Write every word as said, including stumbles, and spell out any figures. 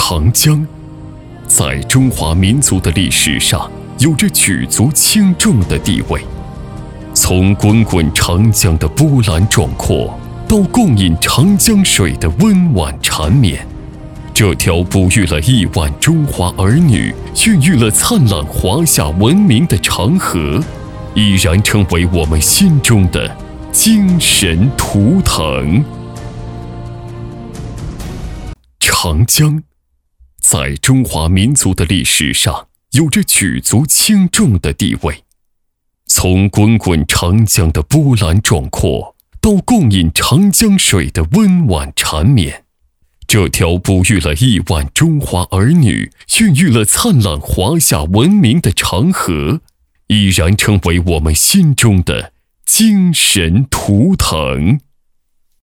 长江在中华民族的历史上有着举足轻重的地位。从滚滚长江的波澜壮阔，到共饮长江水的温婉缠绵，这条哺育了亿万中华儿女、孕育了灿烂华夏文明的长河，依然成为我们心中的精神图腾。长江在中华民族的历史上有着举足轻重的地位。从滚滚长江的波澜壮阔，到共饮长江水的温婉缠绵，这条哺育了亿万中华儿女、孕育了灿烂华夏文明的长河，依然成为我们心中的精神图腾。